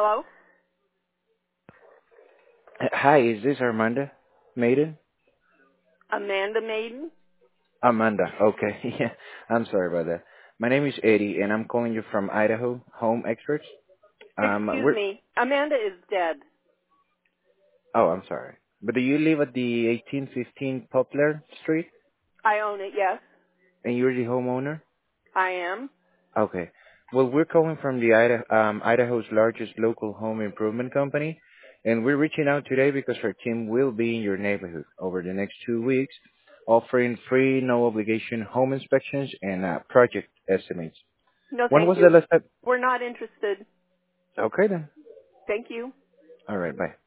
Hello? Hi, is this Armanda Maiden? Amanda Maiden? Amanda, okay. Yeah, I'm sorry about that. My name is Eddie, and I'm calling you from Idaho Home Experts. Excuse We're. me. Amanda is dead. Oh, I'm sorry. But do you live at the 1815 Poplar Street, I own it, yes. and you're the homeowner? I am. Okay. Well, we're calling from the Idaho's largest local home improvement company, and we're reaching out today because our team will be in your neighborhood over the next 2 weeks, offering free, no obligation home inspections and project estimates. No, When thank was the you. last time? We're not interested. Okay then. Thank you. All right. Bye.